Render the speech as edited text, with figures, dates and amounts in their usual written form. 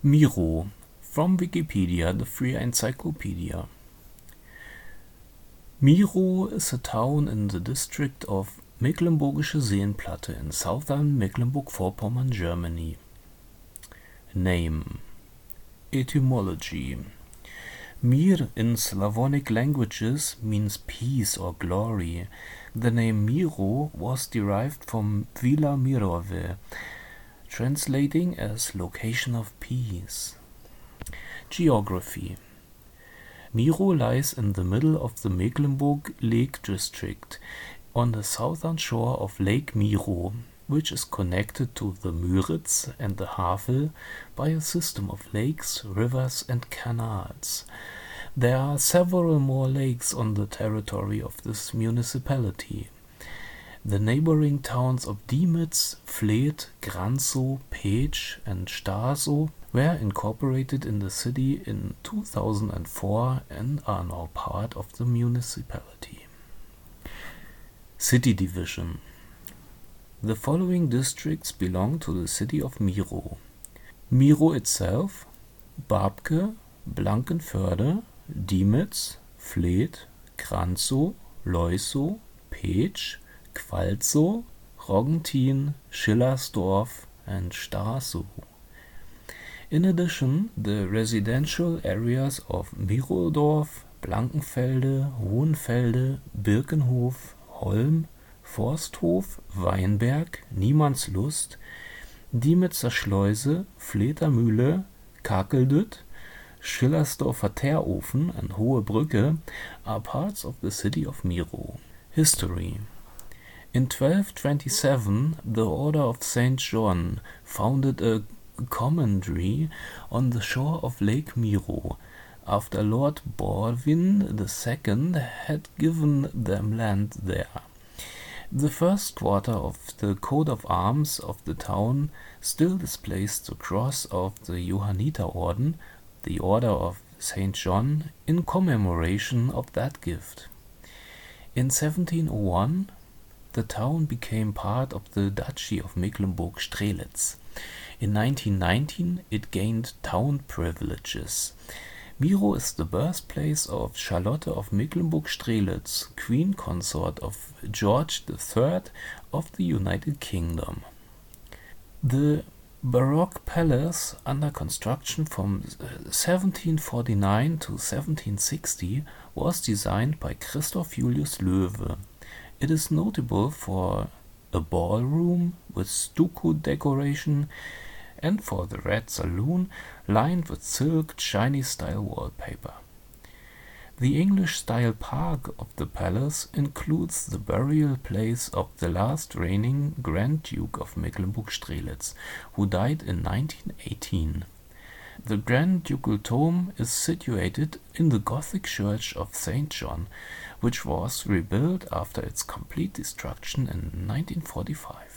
Miro, from Wikipedia, the free encyclopedia. Miro is a town in the district of Mecklenburgische Seenplatte in southern Mecklenburg-Vorpommern, Germany. Name. Etymology. Mir in Slavonic languages means peace or glory. The name Miro was derived from Vila Mirove, translating as location of peace. Geography. Miro lies in the middle of the Mecklenburg Lake District, on the southern shore of Lake Miro, which is connected to the Müritz and the Havel by a system of lakes, rivers and canals. There are several more lakes on the territory of this municipality. The neighboring towns of Diemitz, Fleet, Granzow, Pécs and Starzow were incorporated in the city in 2004 and are now part of the municipality. City division. The following districts belong to the city of Miro: Miro itself, Babke, Blankenförde, Diemitz, Fleet, Granzow, Leusow, Pécs, Qualzow, Roggentin, Schillersdorf and Starzow. In addition, the residential areas of Mirodorf, Blankenfelde, Hohenfelde, Birkenhof, Holm, Forsthof, Weinberg, Niemandslust, Diemitzer Schleuse, Fleter Mühle, Kakeldütt, Schillersdorfer Teerofen and Hohe Brücke are parts of the city of Miro. History. In 1227, the Order of St. John founded a commandery on the shore of Lake Miro, after Lord Borwin II had given them land there. The first quarter of the coat of arms of the town still displays the cross of the Johanniterorden, the Order of St. John, in commemoration of that gift. In 1701, the town became part of the Duchy of Mecklenburg-Strelitz. In 1919, it gained town privileges. Miro is the birthplace of Charlotte of Mecklenburg-Strelitz, Queen Consort of George III of the United Kingdom. The Baroque palace, under construction from 1749 to 1760, was designed by Christoph Julius Loewe. It is notable for a ballroom with stucco decoration and for the red saloon lined with silk Chinese-style wallpaper. The English-style park of the palace includes the burial place of the last reigning Grand Duke of Mecklenburg-Strelitz, who died in 1918. The Grand Ducal tomb is situated in the Gothic church of St. John, which was rebuilt after its complete destruction in 1945.